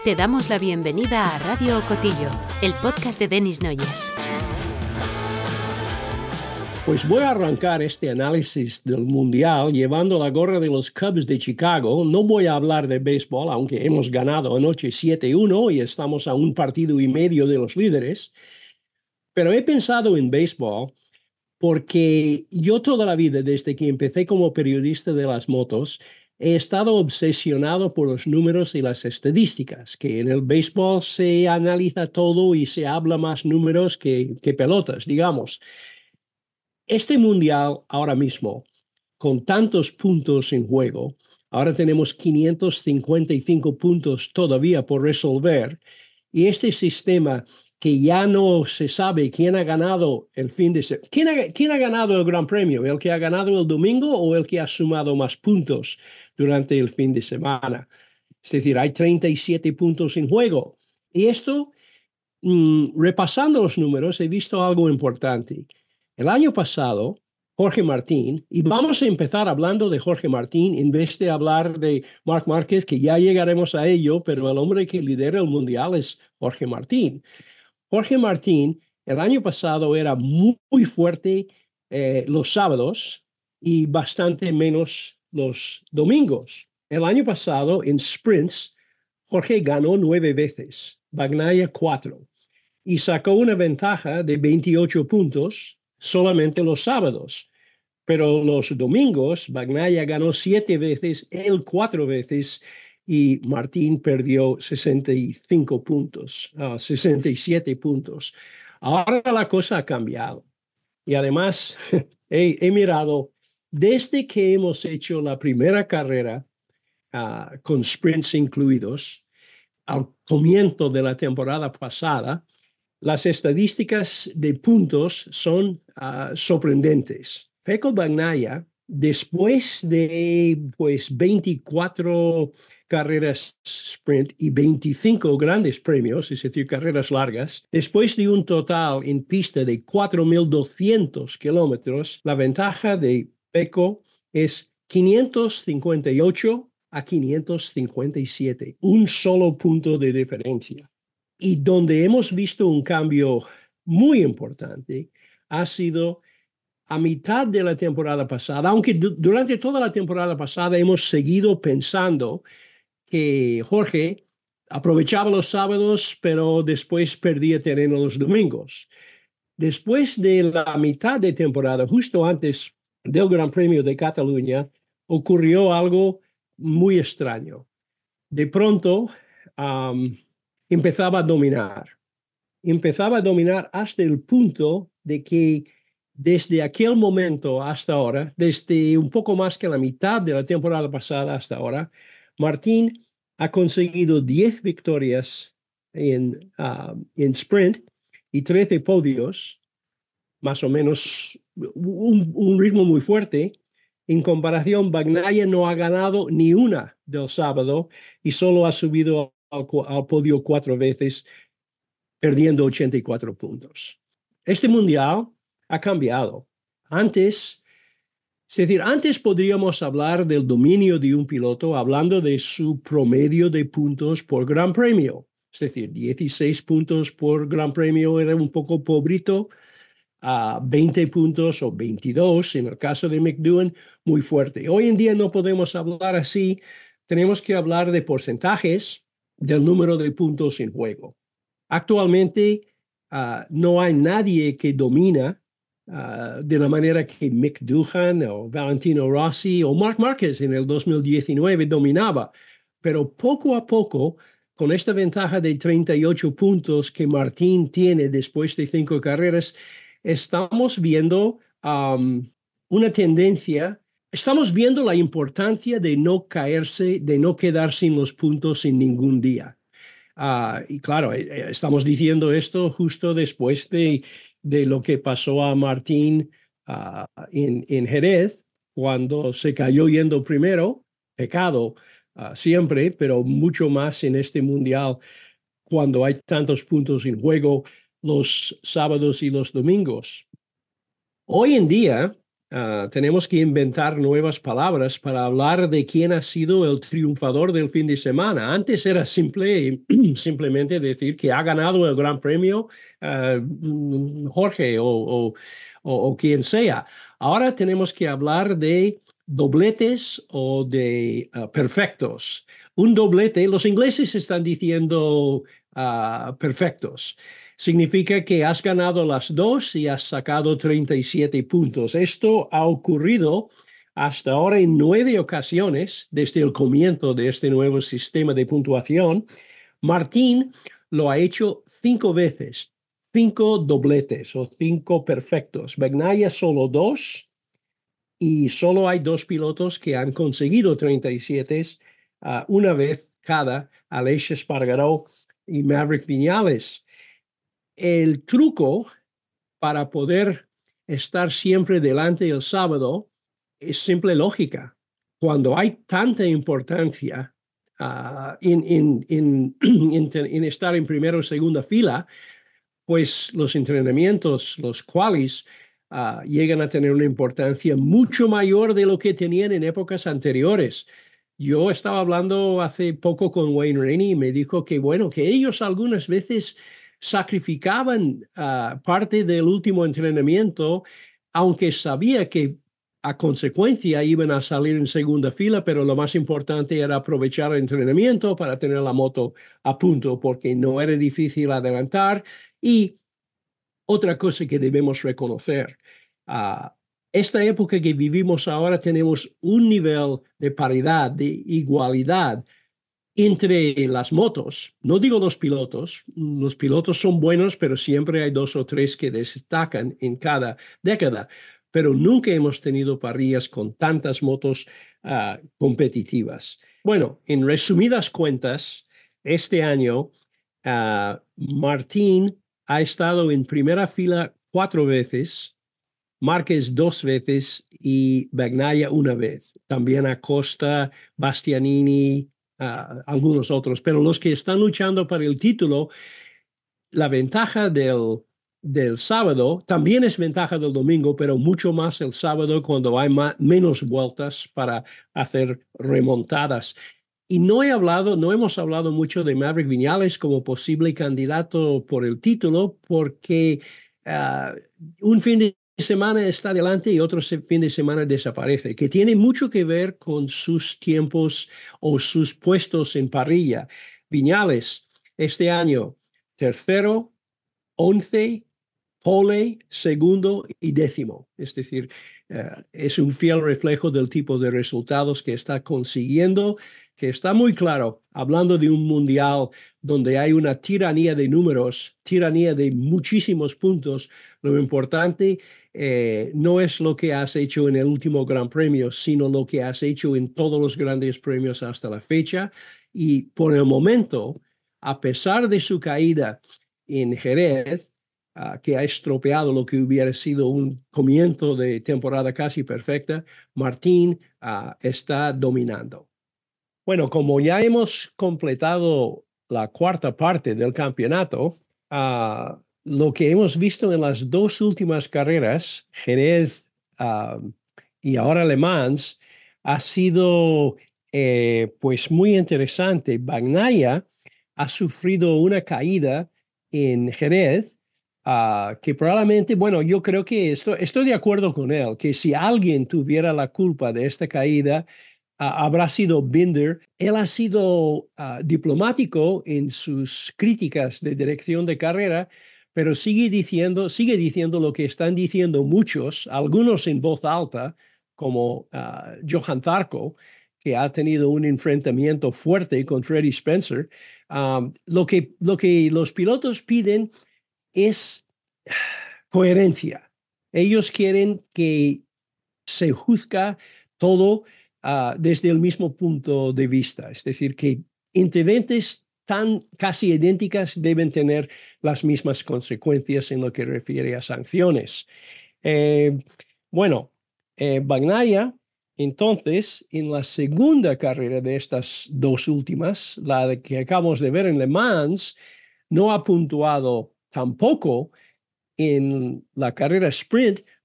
Te damos la bienvenida a Radio Cotillo, el podcast de Denis Noyes. Pues voy a arrancar este análisis del Mundial llevando la gorra de los Cubs de Chicago. No voy a hablar de béisbol, aunque hemos ganado anoche 7-1 y estamos a un partido y medio de los líderes. Pero he pensado en béisbol porque yo toda la vida, desde que empecé como periodista de las motos, he estado obsesionado por los números y las estadísticas, que en el béisbol se analiza todo y se habla más números que pelotas, digamos. Este mundial ahora mismo, con tantos puntos en juego, ahora tenemos 555 puntos todavía por resolver, y este sistema que ya no se sabe quién ha ganado el fin de semana. ¿Quién ha ganado el Gran Premio? ¿El que ha ganado el domingo o el que ha sumado más puntos durante el fin de semana? Es decir, hay 37 puntos en juego. Y esto, repasando los números, he visto algo importante. El año pasado, Jorge Martín, y vamos a empezar hablando de Jorge Martín en vez de hablar de Marc Márquez, que ya llegaremos a ello, pero el hombre que lidera el Mundial es Jorge Martín. Jorge Martín el año pasado era muy fuerte los sábados y bastante menos los domingos. El año pasado en sprints, Jorge ganó 9 veces, Bagnaia 4, y sacó una ventaja de 28 puntos solamente los sábados. Pero los domingos, Bagnaia ganó 7 veces, él 4 veces, y Martín perdió 65 puntos, 67 puntos. Ahora la cosa ha cambiado. Y además, he mirado, desde que hemos hecho la primera carrera con sprints incluidos, al comienzo de la temporada pasada, las estadísticas de puntos son sorprendentes. Pecco Bagnaia, después de 24 carreras sprint y 25 grandes premios, es decir, carreras largas, después de un total en pista de 4.200 kilómetros, la ventaja de Pecco es 558 a 557, un solo punto de diferencia. Y donde hemos visto un cambio muy importante ha sido a mitad de la temporada pasada, aunque durante toda la temporada pasada hemos seguido pensando que Jorge aprovechaba los sábados, pero después perdía terreno los domingos. Después de la mitad de temporada, justo antes del Gran Premio de Cataluña, ocurrió algo muy extraño. De pronto, empezaba a dominar. Empezaba a dominar hasta el punto de que desde aquel momento hasta ahora, desde un poco más que la mitad de la temporada pasada hasta ahora, Martín ha conseguido 10 victorias en sprint y 13 podios, más o menos un ritmo muy fuerte. En comparación, Bagnaia no ha ganado ni una del sábado y solo ha subido al podio 4 veces, perdiendo 84 puntos. Este mundial ha cambiado. Antes, es decir, antes podríamos hablar del dominio de un piloto hablando de su promedio de puntos por Gran Premio. Es decir, 16 puntos por Gran Premio era un poco pobrito, a 20 puntos o 22 en el caso de McDougall, muy fuerte. Hoy en día no podemos hablar así, tenemos que hablar de porcentajes del número de puntos en juego. Actualmente no hay nadie que domina de la manera que Mick Doohan o Valentino Rossi o Marc Márquez en el 2019 dominaba, pero poco a poco, con esta ventaja de 38 puntos que Martín tiene después de 5 carreras, estamos viendo una tendencia, estamos viendo la importancia de no caerse, de no quedar sin los puntos en ningún día. Y claro, estamos diciendo esto justo después de lo que pasó a Martín en Jerez, cuando se cayó yendo primero, pecado siempre, pero mucho más en este mundial, cuando hay tantos puntos en juego los sábados y los domingos. Hoy en día, tenemos que inventar nuevas palabras para hablar de quién ha sido el triunfador del fin de semana. Antes era simplemente decir que ha ganado el Gran Premio Jorge o quien sea. Ahora tenemos que hablar de dobletes o de perfectos. Un doblete, los ingleses están diciendo perfectos. Significa que has ganado las dos y has sacado 37 puntos. Esto ha ocurrido hasta ahora en 9 ocasiones desde el comienzo de este nuevo sistema de puntuación. Martín lo ha hecho 5 veces, 5 dobletes o 5 perfectos. Bagnaia solo 2 y solo hay 2 pilotos que han conseguido 37 una vez cada, Aleix Espargaró y Maverick Viñales. El truco para poder estar siempre delante el sábado es simple lógica. Cuando hay tanta importancia en estar en primera o segunda fila, pues los entrenamientos, los qualis, llegan a tener una importancia mucho mayor de lo que tenían en épocas anteriores. Yo estaba hablando hace poco con Wayne Rainey y me dijo que, bueno, que ellos algunas veces sacrificaban parte del último entrenamiento, aunque sabía que a consecuencia iban a salir en segunda fila, pero lo más importante era aprovechar el entrenamiento para tener la moto a punto, porque no era difícil adelantar. Y otra cosa que debemos reconocer, esta época que vivimos ahora tenemos un nivel de paridad, de igualdad entre las motos. No digo los pilotos son buenos, pero siempre hay 2 o 3 que destacan en cada década, pero nunca hemos tenido parrillas con tantas motos competitivas. Bueno, en resumidas cuentas, este año Martín ha estado en primera fila 4 veces, Márquez 2 veces y Bagnaia 1 vez. También Acosta, Bastianini, algunos otros. Pero los que están luchando para el título, la ventaja del sábado también es ventaja del domingo, pero mucho más el sábado cuando hay menos vueltas para hacer remontadas. Y no hemos hablado mucho de Maverick Viñales como posible candidato por el título, porque un fin de semana está adelante y otro fin de semana desaparece, que tiene mucho que ver con sus tiempos o sus puestos en parrilla. Viñales, este año, tercero, 11, pole, segundo y décimo. Es decir, es un fiel reflejo del tipo de resultados que está consiguiendo, que está muy claro, hablando de un mundial donde hay una tiranía de números, tiranía de muchísimos puntos. Lo importante no es lo que has hecho en el último Gran Premio, sino lo que has hecho en todos los grandes premios hasta la fecha. Y por el momento, a pesar de su caída en Jerez, que ha estropeado lo que hubiera sido un comienzo de temporada casi perfecta, Martín está dominando. Bueno, como ya hemos completado la cuarta parte del campeonato, lo que hemos visto en las 2 últimas carreras, Jerez y ahora Le Mans, ha sido pues muy interesante. Bagnaia ha sufrido una caída en Jerez, que probablemente, bueno, yo creo que estoy de acuerdo con él, que si alguien tuviera la culpa de esta caída, habrá sido Binder. Él ha sido diplomático en sus críticas de dirección de carrera, pero sigue diciendo lo que están diciendo muchos, algunos en voz alta, como Johan Zarco, que ha tenido un enfrentamiento fuerte con Freddie Spencer. Lo que los pilotos piden es coherencia. Ellos quieren que se juzga todo desde el mismo punto de vista. Es decir, que incidentes tan casi idénticas deben tener las mismas consecuencias en lo que refiere a sanciones. Eh, bueno, Bagnaia, entonces, en la segunda carrera de estas 2 últimas, la que acabamos de ver en Le Mans, no ha puntuado tampoco en la carrera sprint,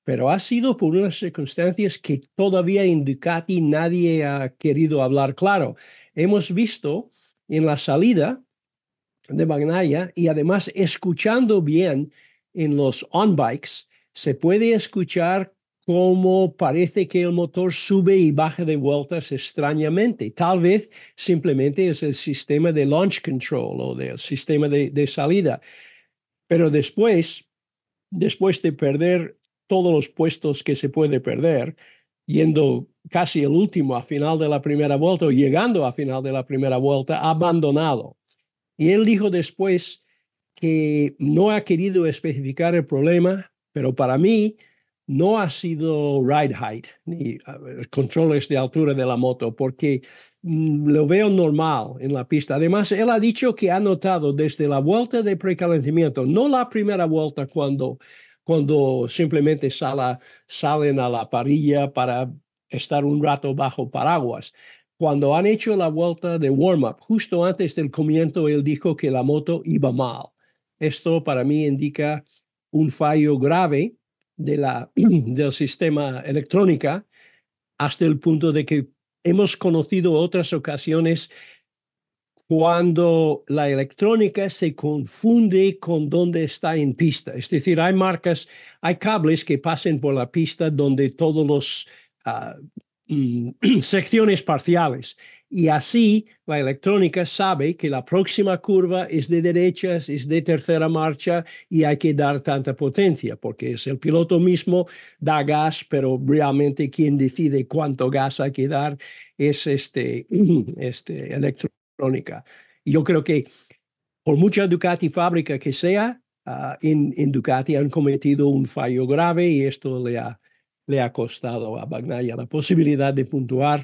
pero ha sido por unas circunstancias que todavía en Ducati nadie ha querido hablar claro. Hemos visto en la salida de Bagnaia y además escuchando bien en los on-bikes, se puede escuchar cómo parece que el motor sube y baja de vueltas extrañamente. Tal vez simplemente es el sistema de launch control o del sistema de salida. Pero después de perder todos los puestos que se puede perder, yendo casi el último a final de la primera vuelta o llegando a final de la primera vuelta, ha abandonado. Y él dijo después que no ha querido especificar el problema, pero para mí no ha sido ride height ni controles de altura de la moto, porque lo veo normal en la pista. Además, él ha dicho que ha notado desde la vuelta de precalentamiento, no la primera vuelta cuando simplemente salen a la parrilla para estar un rato bajo paraguas. Cuando han hecho la vuelta de warm-up, justo antes del comienzo, él dijo que la moto iba mal. Esto para mí indica un fallo grave del sistema electrónica, hasta el punto de que hemos conocido otras ocasiones cuando la electrónica se confunde con dónde está en pista. Es decir, hay cables que pasen por la pista donde todos los secciones parciales. Y así la electrónica sabe que la próxima curva es de derechas, es de tercera marcha y hay que dar tanta potencia, porque es el piloto mismo, da gas, pero realmente quien decide cuánto gas hay que dar es electrónica. Y yo creo que por mucha Ducati fábrica que sea, en Ducati han cometido un fallo grave y esto le ha costado a Bagnaia la posibilidad de puntuar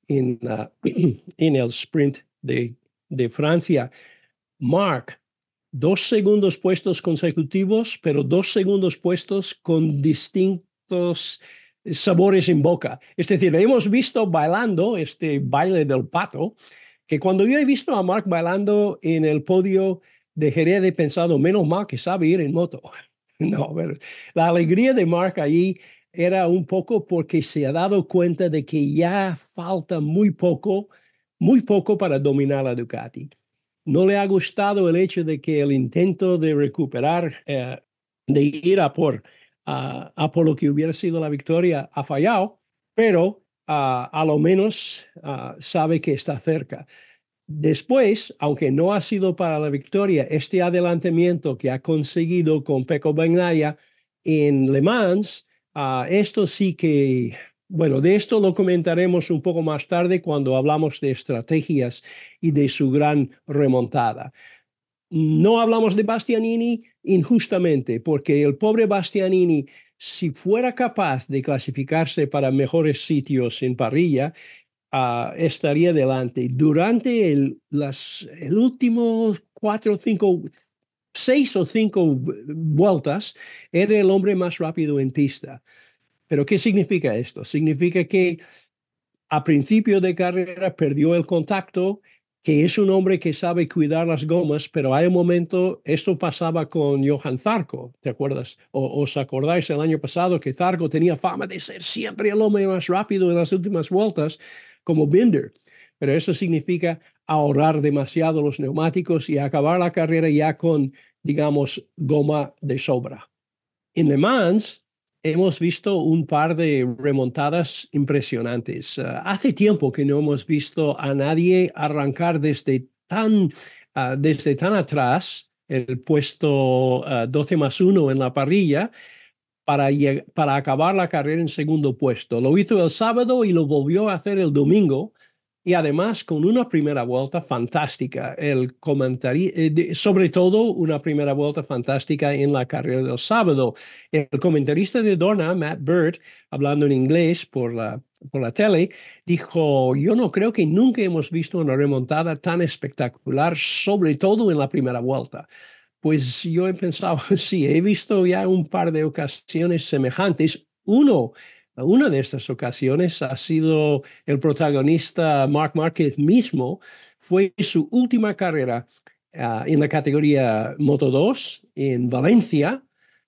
en el sprint de Francia. Marc, 2 segundos puestos consecutivos, pero 2 segundos puestos con distintos sabores en boca. Es decir, hemos visto bailando este baile del pato, que cuando yo he visto a Marc bailando en el podio, dejaría de pensar, menos mal que sabe ir en moto. No, pero la alegría de Marc allí era un poco porque se ha dado cuenta de que ya falta muy poco para dominar la Ducati. No le ha gustado el hecho de que el intento de recuperar, de ir a por lo que hubiera sido la victoria, ha fallado, pero a lo menos sabe que está cerca. Después, aunque no ha sido para la victoria, este adelantamiento que ha conseguido con Pecco Bagnaia en Le Mans, esto sí que, bueno, de esto lo comentaremos un poco más tarde cuando hablamos de estrategias y de su gran remontada. No hablamos de Bastianini injustamente, porque el pobre Bastianini, si fuera capaz de clasificarse para mejores sitios en parrilla, estaría delante. Durante el último 6 o 5 vueltas, era el hombre más rápido en pista. ¿Pero qué significa esto? Significa que a principio de carrera perdió el contacto, que es un hombre que sabe cuidar las gomas, pero hay un momento, esto pasaba con Johan Zarco, ¿te acuerdas? ¿Os acordáis el año pasado que Zarco tenía fama de ser siempre el hombre más rápido en las últimas vueltas, como Binder? Pero eso significa ahorrar demasiado los neumáticos y acabar la carrera ya con, digamos, goma de sobra. En Le Mans hemos visto un par de remontadas impresionantes. Hace tiempo que no hemos visto a nadie arrancar desde tan atrás, el puesto 12+1 en la parrilla, para acabar la carrera en segundo puesto. Lo hizo el sábado y lo volvió a hacer el domingo. Y además con una primera vuelta fantástica, sobre todo una primera vuelta fantástica en la carrera del sábado. El comentarista de Dorna, Matt Bird, hablando en inglés por la tele, dijo, yo no creo que nunca hemos visto una remontada tan espectacular, sobre todo en la primera vuelta. Pues yo he pensado, sí, he visto ya un par de ocasiones semejantes. Una de estas ocasiones ha sido el protagonista Marc Márquez mismo. Fue su última carrera en la categoría Moto2 en Valencia,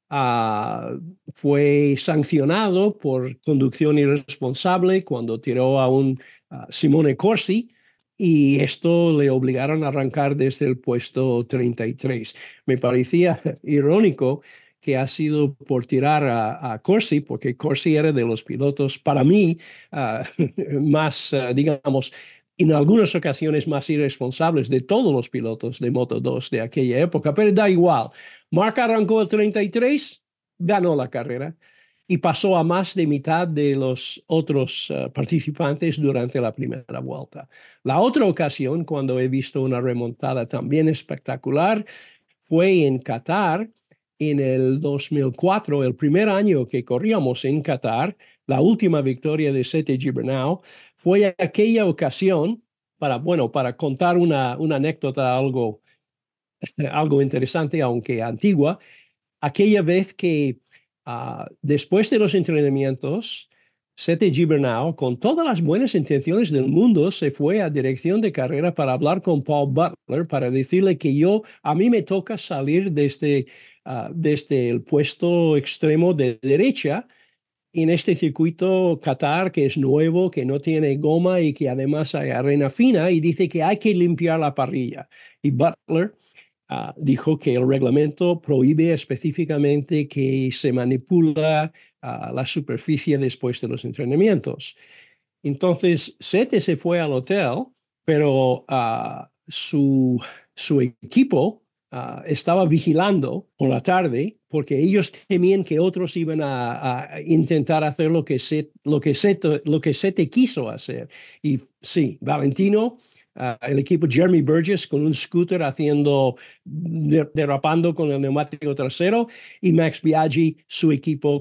ah, fue sancionado por conducción irresponsable cuando tiró a un Simone Corsi y esto le obligaron a arrancar desde el puesto 33. Me parecía irónico que ha sido por tirar a Corsi, porque Corsi era de los pilotos, para mí, ah, más, digamos, en algunas ocasiones más irresponsables de todos los pilotos de Moto2 de aquella época, pero da igual. Mark arrancó el 33, ganó la carrera y pasó a más de mitad de los otros participantes durante la primera vuelta. La otra ocasión, cuando he visto una remontada también espectacular, fue en Qatar en el 2004, el primer año que corríamos en Qatar, la última victoria de Sete Gibernau, fue aquella ocasión para contar una anécdota algo interesante, aunque antigua, aquella vez que después de los entrenamientos, Sete Gibernau, con todas las buenas intenciones del mundo, se fue a dirección de carrera para hablar con Paul Butler, para decirle que a mí me toca salir desde el puesto extremo de derecha en este circuito Qatar, que es nuevo, que no tiene goma y que además hay arena fina, y dice que hay que limpiar la parrilla. Y Butler dijo que el reglamento prohíbe específicamente que se manipula la superficie después de los entrenamientos. Entonces, Sete se fue al hotel, pero su equipo estaba vigilando por la tarde porque ellos temían que otros iban a intentar hacer lo que Sete quiso hacer. Y sí, Valentino, el equipo Jeremy Burgess con un scooter derrapando con el neumático trasero, y Max Biaggi, su equipo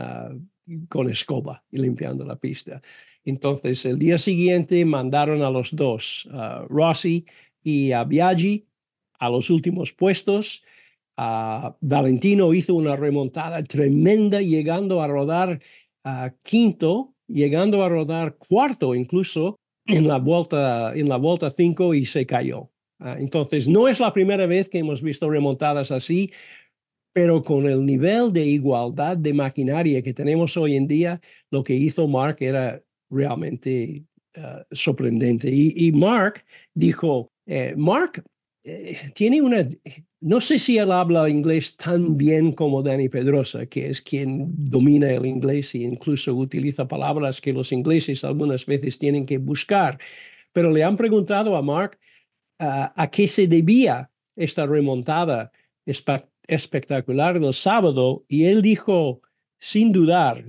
con escoba y limpiando la pista. Entonces, el día siguiente mandaron a los dos, Rossi y a Biaggi, a los últimos puestos. Valentino hizo una remontada tremenda, llegando a rodar quinto, llegando a rodar cuarto incluso en la vuelta 5 y se cayó. Entonces, no es la primera vez que hemos visto remontadas así, pero con el nivel de igualdad de maquinaria que tenemos hoy en día, lo que hizo Mark era realmente sorprendente. Y Mark dijo, Mark tiene no sé si él habla inglés tan bien como Dani Pedrosa, que es quien domina el inglés e incluso utiliza palabras que los ingleses algunas veces tienen que buscar, pero le han preguntado a Mark a qué se debía esta remontada espectacular del sábado, y él dijo, sin dudar,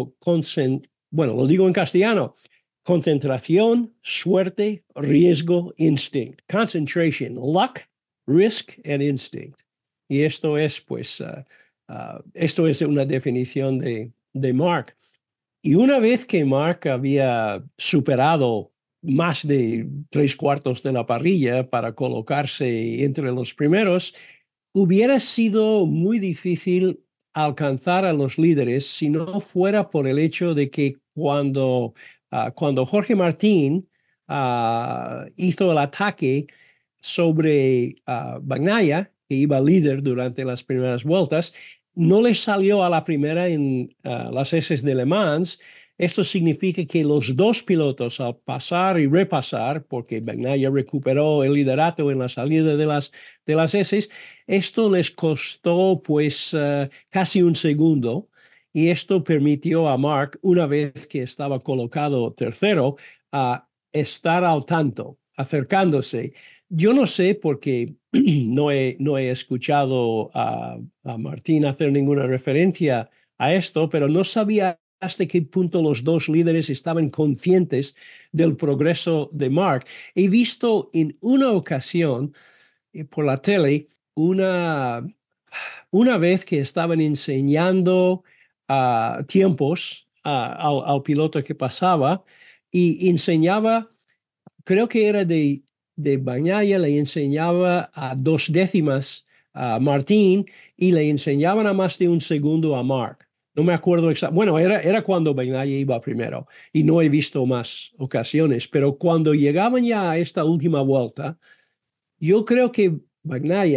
bueno, lo digo en castellano: concentración, suerte, riesgo, instinct. Concentration, luck, risk and instinct. Y esto es, pues, esto es una definición de Mark. Y una vez que Mark había superado más de tres cuartos de la parrilla para colocarse entre los primeros, hubiera sido muy difícil alcanzar a los líderes si no fuera por el hecho de que cuando Jorge Martín hizo el ataque sobre Bagnaia, que iba líder durante las primeras vueltas, no le salió a la primera en las heces de Le Mans. Esto significa que los dos pilotos, al pasar y repasar, porque Bagnaia recuperó el liderato en la salida de las heces, esto les costó pues casi un segundo, y esto permitió a Mark, una vez que estaba colocado tercero, a estar al tanto, acercándose. Yo no sé porque no he escuchado a Martín hacer ninguna referencia a esto, pero no sabía hasta qué punto los dos líderes estaban conscientes del progreso de Mark. He visto en una ocasión por la tele una vez que estaban enseñando tiempos al piloto que pasaba, y enseñaba, creo que era de Bagnaia, le enseñaba a 2 décimas a Martín y le enseñaban a más de un segundo a Mark. No me acuerdo exactamente. Bueno, era cuando Bagnaia iba primero y no he visto más ocasiones, pero cuando llegaban ya a esta última vuelta, yo creo que Bagnaia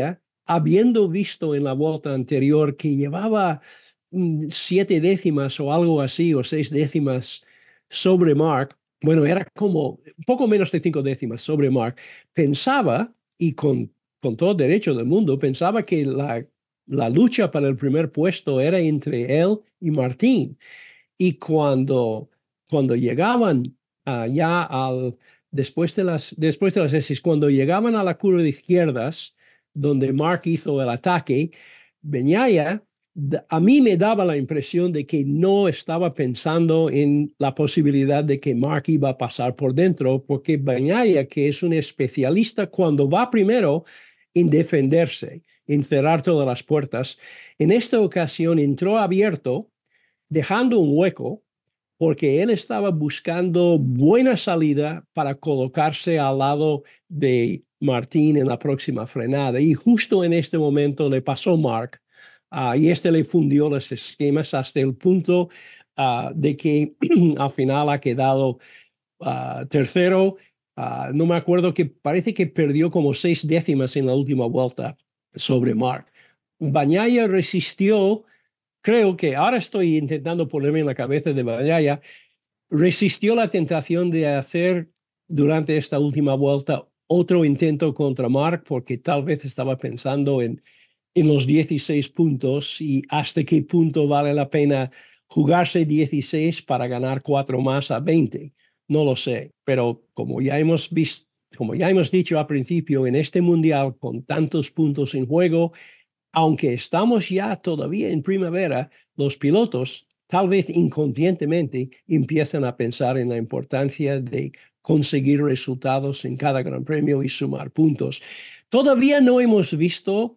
habiendo visto en la vuelta anterior que llevaba 7 décimas o algo así, o 6 décimas sobre Mark, bueno, era como poco menos de 5 décimas sobre Mark, pensaba, y con todo derecho del mundo, pensaba que la lucha para el primer puesto era entre él y Martín. Y cuando llegaban ya después de las heces, cuando llegaban a la curva de izquierdas, donde Mark hizo el ataque, Beñaya, a mí me daba la impresión de que no estaba pensando en la posibilidad de que Mark iba a pasar por dentro, porque Beñaya, que es un especialista cuando va primero en defenderse, en cerrar todas las puertas, en esta ocasión entró abierto dejando un hueco porque él estaba buscando buena salida para colocarse al lado de Martín en la próxima frenada. Y justo en este momento le pasó Mark, y este le fundió los esquemas hasta el punto de que al final ha quedado tercero. No me acuerdo, que parece que perdió como 6 décimas en la última vuelta sobre Mark. Bagnaia resistió. Creo que ahora estoy intentando ponerme en la cabeza de Bagnaia. Resistió la tentación de hacer durante esta última vuelta otro intento contra Mark, porque tal vez estaba pensando en los 16 puntos y hasta qué punto vale la pena jugarse 16 para ganar 4 más a 20. No lo sé, pero como ya hemos visto, como ya hemos dicho al principio, en este mundial con tantos puntos en juego, aunque estamos ya todavía en primavera, los pilotos, tal vez inconscientemente, empiezan a pensar en la importancia de conseguir resultados en cada Gran Premio y sumar puntos. Todavía no hemos visto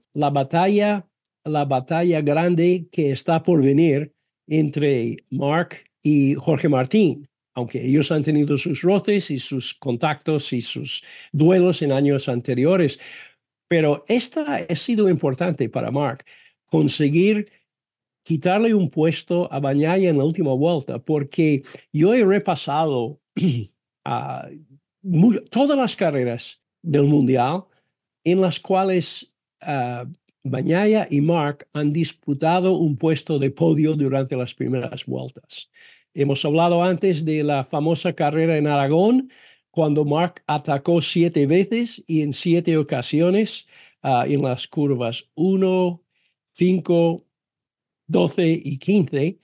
la batalla grande que está por venir entre Mark y Jorge Martín, aunque ellos han tenido sus roces y sus contactos y sus duelos en años anteriores. Pero esta ha sido importante para Mark, conseguir quitarle un puesto a Bagnaia en la última vuelta, porque yo he repasado ah, todas las carreras del Mundial en las cuales Bagnaia y Mark han disputado un puesto de podio durante las primeras vueltas. Hemos hablado antes de la famosa carrera en Aragón, cuando Mark atacó 7 veces y en 7 ocasiones en las curvas 1, 5, 12 y 15,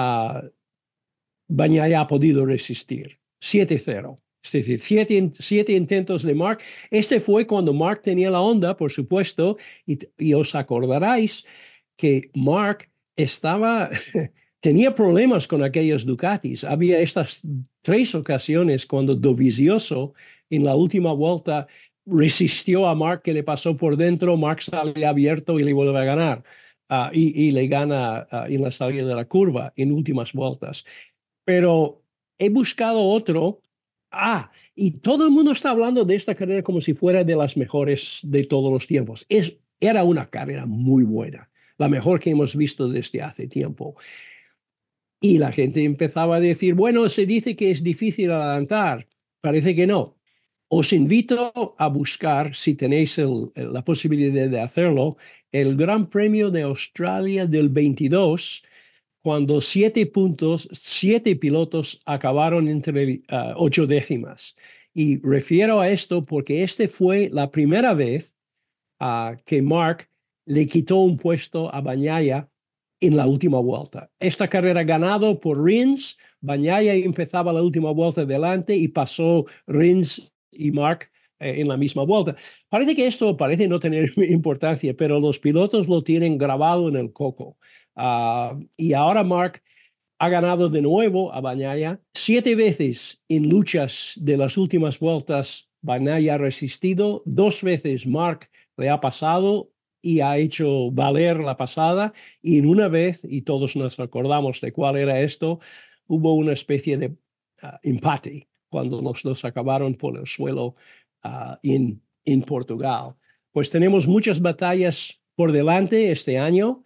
Bagnaia ha podido resistir. 7-0. Es decir, siete intentos de Mark. Este fue cuando Mark tenía la Honda, por supuesto, y os acordaréis que Mark tenía problemas con aquellos Ducatis. Había estas 3 ocasiones cuando Dovizioso en la última vuelta resistió a Mark, que le pasó por dentro, Mark sale abierto y le vuelve a ganar. Y le gana en la salida de la curva en últimas vueltas. Pero he buscado otro. Y todo el mundo está hablando de esta carrera como si fuera de las mejores de todos los tiempos. Era una carrera muy buena, la mejor que hemos visto desde hace tiempo. Y la gente empezaba a decir, bueno, se dice que es difícil adelantar. Parece que no. Os invito a buscar, si tenéis la posibilidad de hacerlo, el Gran Premio de Australia del 22, cuando 7 pilotos acabaron entre 8 décimas. Y refiero a esto porque este fue la primera vez que Mark le quitó un puesto a Bagnaia en la última vuelta. Esta carrera ganado por Rins, Bagnaia empezaba la última vuelta delante y pasó Rins y Mark en la misma vuelta. Parece que esto parece no tener importancia, pero los pilotos lo tienen grabado en el coco. Y ahora Mark ha ganado de nuevo a Bagnaia 7 veces en luchas de las últimas vueltas. Bagnaia ha resistido 2 veces. Mark le ha pasado y ha hecho valer la pasada, y en una vez, y todos nos acordamos de cuál era esto, hubo una especie de empate cuando los dos acabaron por el suelo en Portugal. Pues tenemos muchas batallas por delante este año.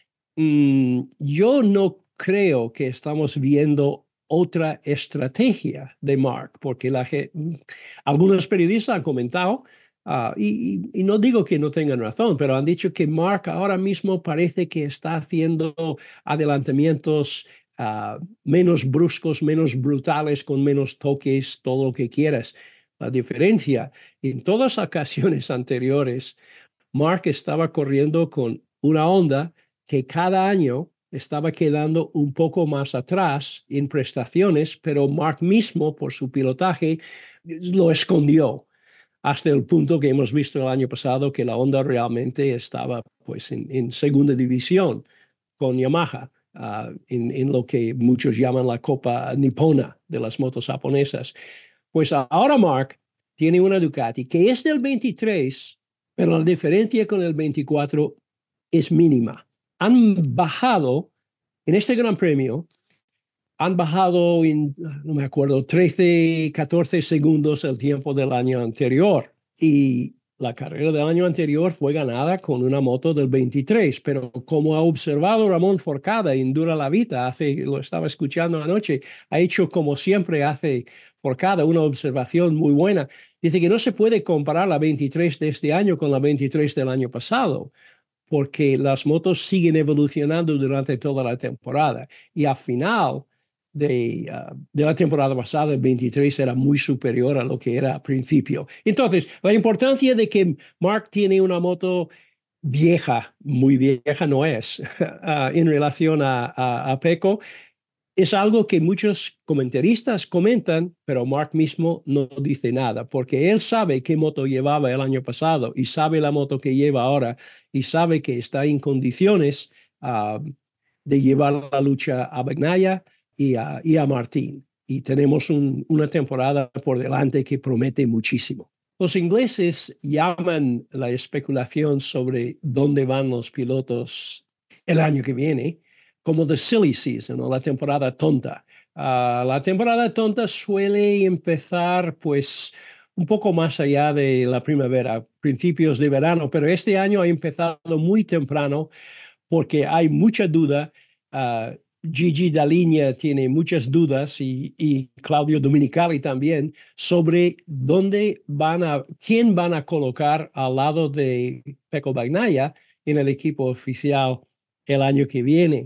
Yo no creo que estamos viendo otra estrategia de Mark, porque algunos periodistas han comentado Y no digo que no tengan razón, pero han dicho que Mark ahora mismo parece que está haciendo adelantamientos menos bruscos, menos brutales, con menos toques, todo lo que quieras. La diferencia, en todas las ocasiones anteriores, Mark estaba corriendo con una Honda que cada año estaba quedando un poco más atrás en prestaciones, pero Mark mismo, por su pilotaje, lo escondió hasta el punto que hemos visto el año pasado que la Honda realmente estaba pues en segunda división con Yamaha, en lo que muchos llaman la Copa Nipona de las motos japonesas. Pues ahora Mark tiene una Ducati que es del 23, pero la diferencia con el 24 es mínima. Han bajado en este Gran Premio, han bajado en, no me acuerdo, 13, 14 segundos el tiempo del año anterior. Y la carrera del año anterior fue ganada con una moto del 23, pero como ha observado Ramón Forcada en Dura la Vita, lo estaba escuchando anoche, ha hecho como siempre hace Forcada una observación muy buena. Dice que no se puede comparar la 23 de este año con la 23 del año pasado, porque las motos siguen evolucionando durante toda la temporada. Y al final de la temporada pasada, el 23 era muy superior a lo que era al principio. Entonces, la importancia de que Mark tiene una moto vieja, muy vieja no es, en relación a Pecco, es algo que muchos comentaristas comentan, pero Mark mismo no dice nada, porque él sabe qué moto llevaba el año pasado y sabe la moto que lleva ahora y sabe que está en condiciones de llevar la lucha a Bagnaia y a Martín. Y tenemos una temporada por delante que promete muchísimo. Los ingleses llaman la especulación sobre dónde van los pilotos el año que viene como the silly season o la temporada tonta. La temporada tonta suele empezar pues un poco más allá de la primavera, principios de verano, pero este año ha empezado muy temprano porque hay mucha duda. Gigi Dall'Igna tiene muchas dudas y Claudio Domenicali también sobre quién van a colocar al lado de Pecco Bagnaia en el equipo oficial el año que viene.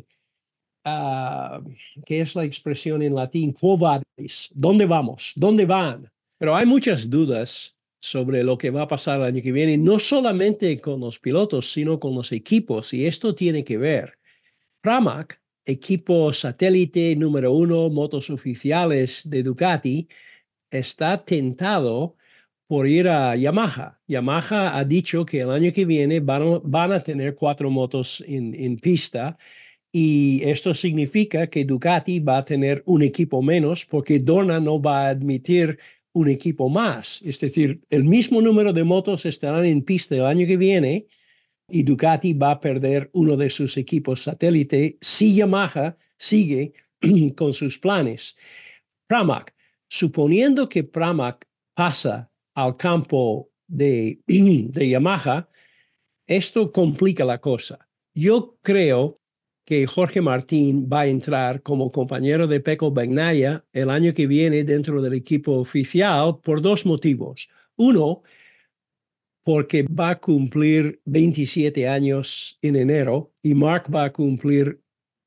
¿Qué es la expresión en latín? Quo vadis? ¿Dónde vamos? ¿Dónde van? Pero hay muchas dudas sobre lo que va a pasar el año que viene, no solamente con los pilotos, sino con los equipos, y esto tiene que ver. Pramac, equipo satélite número 1, motos oficiales de Ducati, está tentado por ir a Yamaha. Yamaha ha dicho que el año que viene van a tener 4 motos en pista, y esto significa que Ducati va a tener un equipo menos porque Dorna no va a admitir un equipo más. Es decir, el mismo número de motos estarán en pista el año que viene y Ducati va a perder uno de sus equipos satélite si Yamaha sigue con sus planes. Pramac, suponiendo que Pramac pasa al campo de Yamaha, esto complica la cosa. Yo creo que Jorge Martín va a entrar como compañero de Pecco Bagnaia el año que viene dentro del equipo oficial por 2 motivos. Uno, porque va a cumplir 27 años en enero y Mark va a cumplir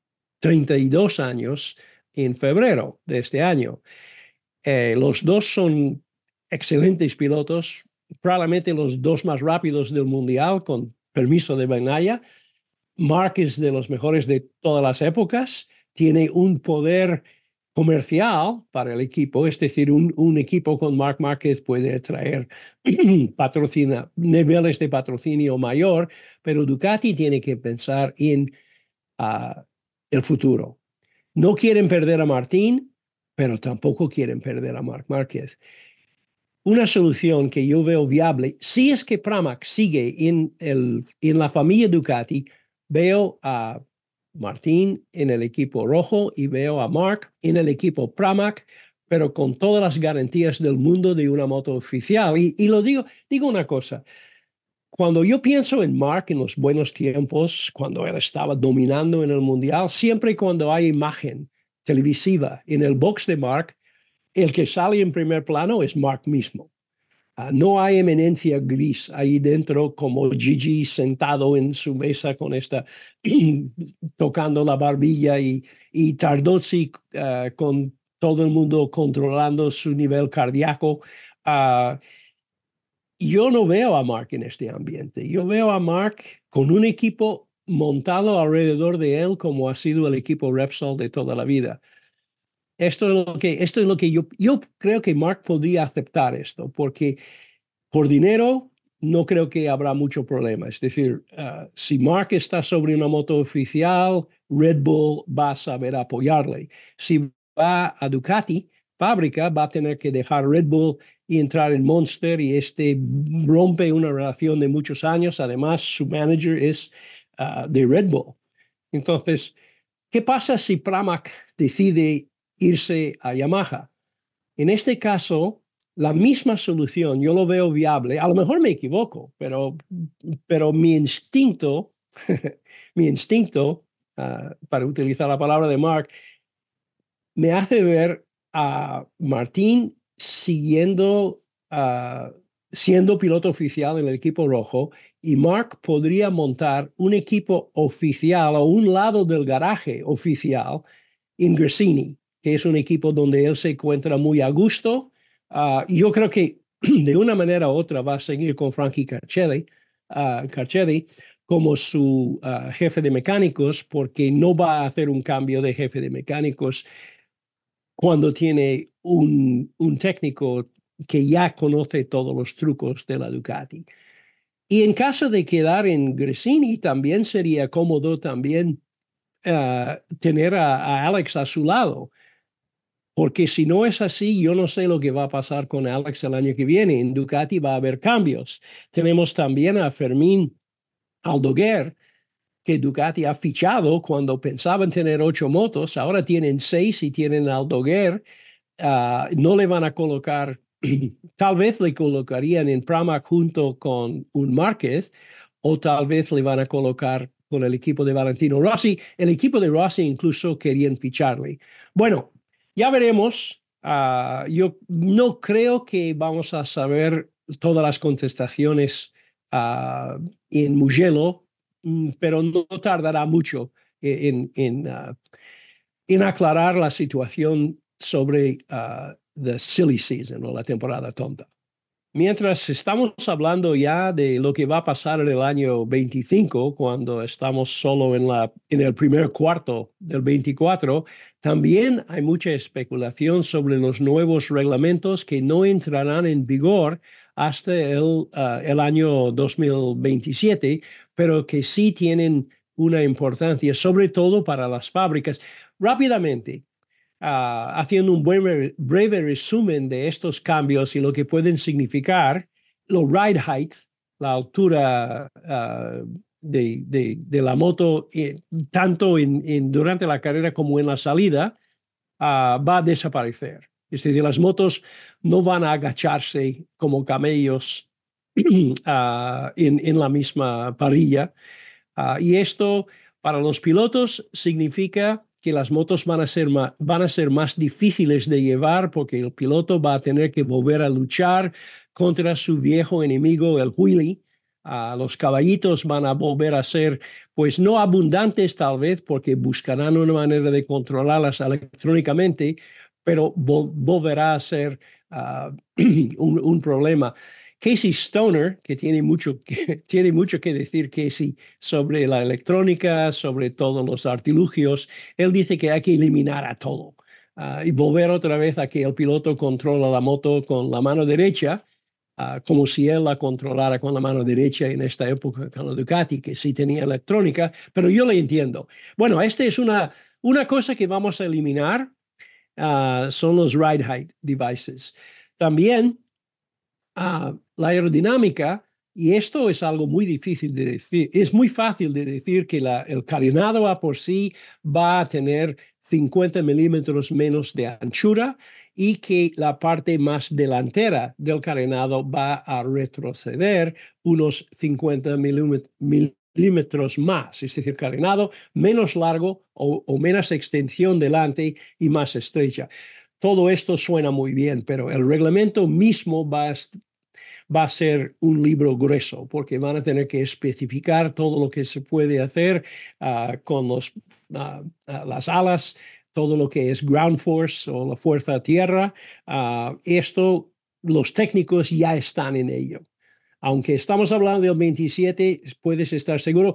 32 años en febrero de este año. Los dos son excelentes pilotos, probablemente los 2 más rápidos del mundial, con permiso de Bagnaia. Mark es de los mejores de todas las épocas, tiene un poder comercial para el equipo, es decir, un equipo con Marc Márquez puede traer niveles de patrocinio mayor, pero Ducati tiene que pensar en el futuro. No quieren perder a Martín, pero tampoco quieren perder a Marc Márquez. Una solución que yo veo viable, si es que Pramac sigue en la familia Ducati, veo a Martín en el equipo rojo y veo a Mark en el equipo Pramac, pero con todas las garantías del mundo de una moto oficial. Y lo digo una cosa, cuando yo pienso en Mark en los buenos tiempos, cuando él estaba dominando en el mundial, siempre cuando hay imagen televisiva en el box de Mark, el que sale en primer plano es Mark mismo. No hay eminencia gris ahí dentro como Gigi sentado en su mesa con esta, tocando la barbilla y Tardozzi con todo el mundo controlando su nivel cardíaco. Uh, yo no veo a Mark en este ambiente. Yo veo a Mark con un equipo montado alrededor de él como ha sido el equipo Repsol de toda la vida. Esto es lo que yo creo que Mark podría aceptar esto, porque por dinero no creo que habrá mucho problema. Es decir, si Mark está sobre una moto oficial, Red Bull va a saber apoyarle. Si va a Ducati, fábrica, va a tener que dejar Red Bull y entrar en Monster y este rompe una relación de muchos años. Además, su manager es de Red Bull. Entonces, ¿qué pasa si Pramac decide irse a Yamaha? En este caso, la misma solución, yo lo veo viable. A lo mejor me equivoco, pero mi instinto, mi instinto, para utilizar la palabra de Mark, me hace ver a Martín siendo piloto oficial en el equipo rojo, y Mark podría montar un equipo oficial o un lado del garaje oficial en Gresini, que es un equipo donde él se encuentra muy a gusto. Y yo creo que de una manera u otra va a seguir con Frankie Carcelli como su jefe de mecánicos, porque no va a hacer un cambio de jefe de mecánicos cuando tiene un técnico que ya conoce todos los trucos de la Ducati. Y en caso de quedar en Gresini, también sería cómodo también tener a Alex a su lado, porque si no es así, yo no sé lo que va a pasar con Alex el año que viene. En Ducati va a haber cambios. Tenemos también a Fermín Aldoguer, que Ducati ha fichado cuando pensaban tener 8 motos, ahora tienen 6 y tienen Aldoguer. No le van a colocar, tal vez le colocarían en Pramac junto con un Márquez, o tal vez le van a colocar con el equipo de Valentino Rossi. El equipo de Rossi incluso querían ficharle. Bueno, ya veremos. Yo no creo que vamos a saber todas las contestaciones en Mugello, pero no tardará mucho en aclarar la situación sobre the silly season o la temporada tonta. Mientras estamos hablando ya de lo que va a pasar en el año 25, cuando estamos solo en el primer cuarto del 24, también hay mucha especulación sobre los nuevos reglamentos que no entrarán en vigor hasta el año 2027, pero que sí tienen una importancia, sobre todo para las fábricas. Rápidamente, haciendo un breve resumen de estos cambios y lo que pueden significar, los ride height, la altura de la moto, tanto durante la carrera como en la salida, va a desaparecer. Es decir, las motos no van a agacharse como camellos en la misma parrilla. Y esto para los pilotos significa que las motos van a ser más difíciles de llevar, porque el piloto va a tener que volver a luchar contra su viejo enemigo, el wheelie. Los caballitos van a volver a ser, pues no abundantes tal vez, porque buscarán una manera de controlarlas electrónicamente, pero volverá a ser un problema. Casey Stoner, que tiene mucho que decir Casey sobre la electrónica, sobre todos los artilugios, él dice que hay que eliminar a todo y volver otra vez a que el piloto controla la moto con la mano derecha, como si él la controlara con la mano derecha en esta época con la Ducati, que sí tenía electrónica, pero yo le entiendo. Bueno, esta es una cosa que vamos a eliminar, son los ride height devices. También la aerodinámica, y esto es algo muy difícil de decir, es muy fácil de decir que el carenado a por sí va a tener 50 milímetros menos de anchura y que la parte más delantera del carenado va a retroceder unos 50 milímetros más, es decir, carenado menos largo o menos extensión delante y más estrecha. Todo esto suena muy bien, pero el reglamento mismo va a ser un libro grueso, porque van a tener que especificar todo lo que se puede hacer con las alas, todo lo que es ground force o la fuerza a tierra. Esto, los técnicos ya están en ello. Aunque estamos hablando del 27, puedes estar seguro.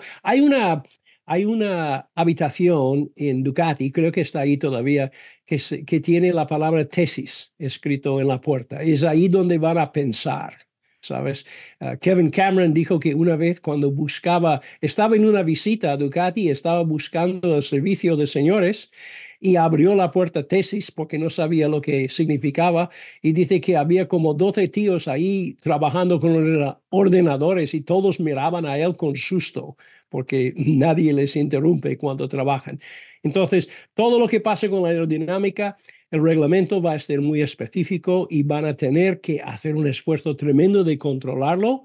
Hay una habitación en Ducati, creo que está ahí todavía, que tiene la palabra tesis escrito en la puerta. Es ahí donde van a pensar, ¿sabes? Kevin Cameron dijo que una vez cuando estaba en una visita a Ducati, estaba buscando el servicio de señores y abrió la puerta tesis porque no sabía lo que significaba y dice que había como 12 tíos ahí trabajando con ordenadores y todos miraban a él con susto porque nadie les interrumpe cuando trabajan. Entonces, todo lo que pase con la aerodinámica, el reglamento va a ser muy específico y van a tener que hacer un esfuerzo tremendo de controlarlo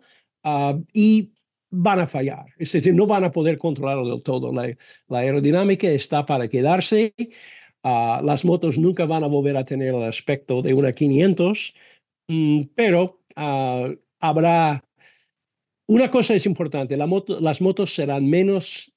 y van a fallar. Es decir, no van a poder controlarlo del todo. La aerodinámica está para quedarse. Las motos nunca van a volver a tener el aspecto de una 500, pero habrá una cosa es importante, las motos serán menos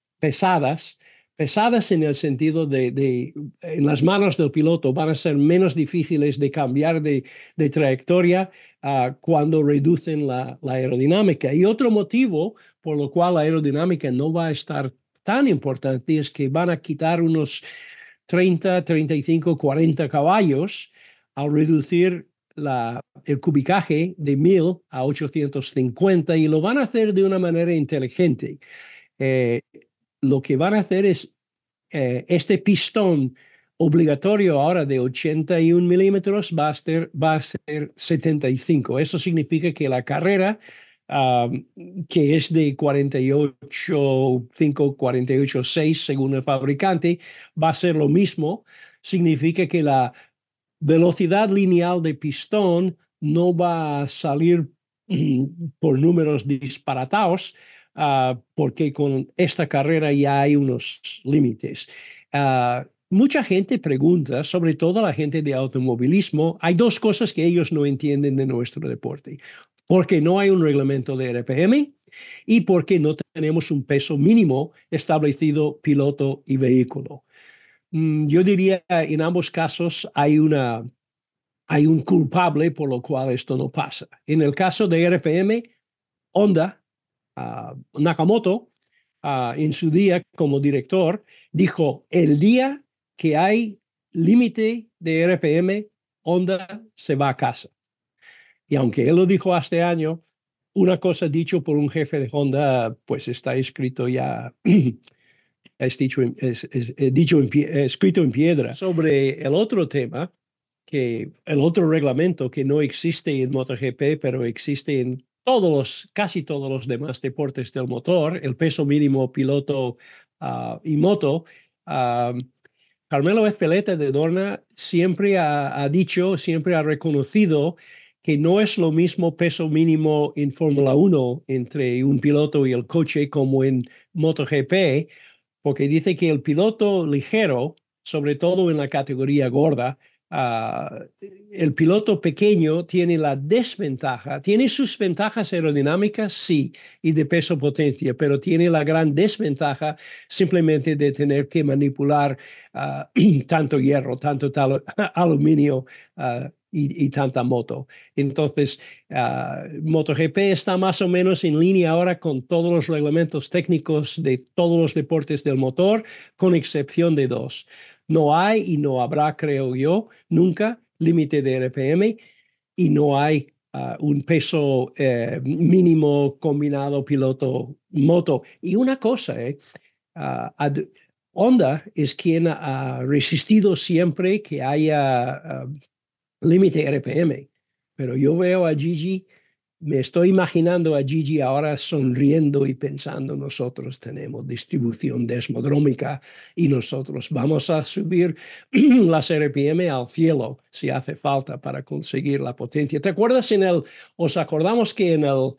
pesadas en el sentido en las manos del piloto van a ser menos difíciles de cambiar de trayectoria cuando reducen la aerodinámica. Y otro motivo por lo cual la aerodinámica no va a estar tan importante es que van a quitar unos 30, 35, 40 caballos al reducir el cubicaje de 1000 a 850 y lo van a hacer de una manera inteligente. Eh, lo que van a hacer es este pistón obligatorio ahora de 81 milímetros va a ser 75. Eso significa que la carrera, que es de 48,5, 48,6 según el fabricante, va a ser lo mismo. Significa que la velocidad lineal de pistón no va a salir por números disparatados, porque con esta carrera ya hay unos límites. Mucha gente pregunta, sobre todo la gente de automovilismo, hay dos cosas que ellos no entienden de nuestro deporte. Porque no hay un reglamento de RPM y porque no tenemos un peso mínimo establecido piloto y vehículo. Yo diría en ambos casos hay un culpable por lo cual esto no pasa. En el caso de RPM, Honda, Nakamoto, en su día como director, dijo, el día que hay límite de RPM, Honda se va a casa. Y aunque él lo dijo hace año, una cosa dicho por un jefe de Honda, pues está escrito ya escrito en piedra. Sobre el otro tema, el otro reglamento que no existe en MotoGP, pero existe en casi todos los demás deportes del motor, el peso mínimo piloto y moto. Carmelo Ezpeleta de Dorna siempre siempre ha reconocido que no es lo mismo peso mínimo en Fórmula 1 entre un piloto y el coche como en MotoGP, porque dice que el piloto ligero, sobre todo en la categoría gorda, el piloto pequeño tiene la desventaja, tiene sus ventajas aerodinámicas, sí, y de peso potencia, pero tiene la gran desventaja simplemente de tener que manipular tanto hierro, tanto aluminio y tanta moto. Entonces, MotoGP está más o menos en línea ahora con todos los reglamentos técnicos de todos los deportes del motor, con excepción de dos. No hay y no habrá, creo yo, nunca límite de RPM y no hay un peso mínimo combinado piloto-moto. Y una cosa, Honda es quien ha resistido siempre que haya límite RPM, pero yo veo a Gigi, me estoy imaginando a Gigi ahora sonriendo y pensando, nosotros tenemos distribución desmodrómica y nosotros vamos a subir las RPM al cielo si hace falta para conseguir la potencia. ¿Te acuerdas os acordamos que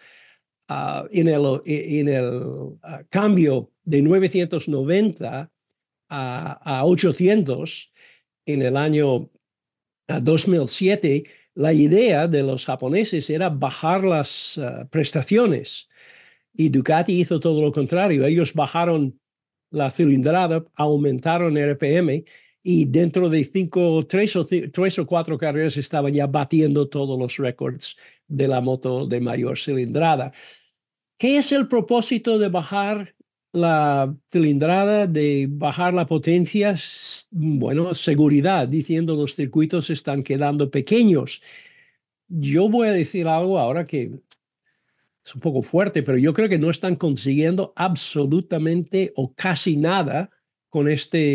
en el cambio de 990 a 800 en el año 2007, la idea de los japoneses era bajar las prestaciones y Ducati hizo todo lo contrario. Ellos bajaron la cilindrada, aumentaron RPM y dentro de tres o cuatro carreras estaban ya batiendo todos los récords de la moto de mayor cilindrada. ¿Qué es el propósito de bajar la cilindrada, de bajar la potencia? Bueno, seguridad, diciendo los circuitos están quedando pequeños. Yo voy a decir algo ahora que es un poco fuerte, pero yo creo que no están consiguiendo absolutamente o casi nada con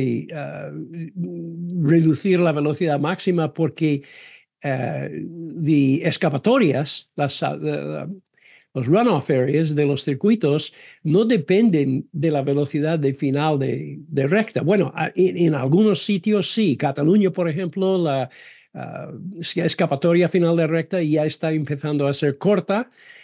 reducir la velocidad máxima porque de escapatorias, los runoff areas de los circuitos no dependen de la velocidad de final de recta. Bueno, en algunos sitios sí. Cataluña, por ejemplo, la escapatoria final de recta ya está empezando a ser corta.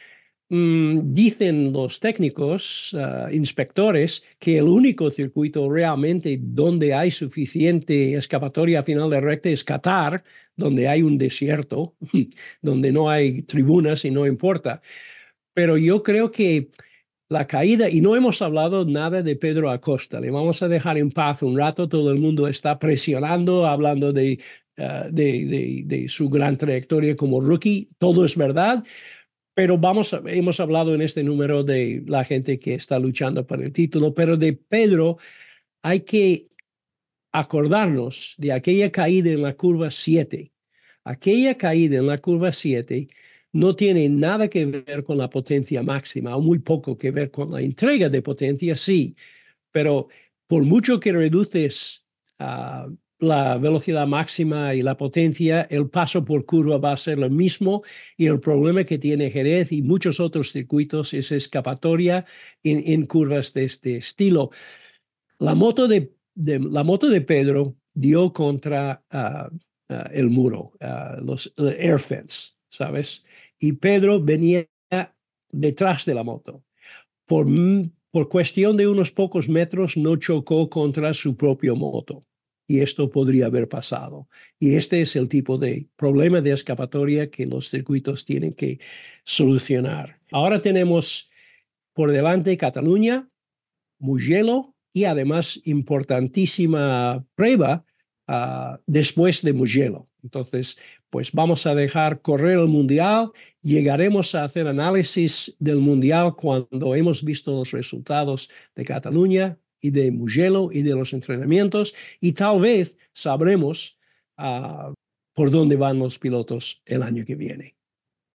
Dicen los técnicos, inspectores, que el único circuito realmente donde hay suficiente escapatoria final de recta es Qatar, donde hay un desierto, donde no hay tribunas y no importa. Pero yo creo que la caída, y no hemos hablado nada de Pedro Acosta, le vamos a dejar en paz un rato, todo el mundo está presionando, hablando de su gran trayectoria como rookie, todo es verdad, pero hemos hablado en este número de la gente que está luchando por el título, pero de Pedro hay que acordarnos de aquella caída en la curva 7. Aquella caída en la curva 7 no tiene nada que ver con la potencia máxima, o muy poco que ver con la entrega de potencia, sí, pero por mucho que reduces la velocidad máxima y la potencia, el paso por curva va a ser lo mismo y el problema que tiene Jerez y muchos otros circuitos es escapatoria en curvas de este estilo. La moto de Pedro dio contra el muro, los air fence, ¿sabes? Y Pedro venía detrás de la moto. Por cuestión de unos pocos metros no chocó contra su propio moto. Y esto podría haber pasado. Y este es el tipo de problema de escapatoria que los circuitos tienen que solucionar. Ahora tenemos por delante Cataluña, Mugello y además importantísima prueba después de Mugello. Entonces, pues vamos a dejar correr el Mundial, llegaremos a hacer análisis del Mundial cuando hemos visto los resultados de Cataluña y de Mugello y de los entrenamientos y tal vez sabremos por dónde van los pilotos el año que viene.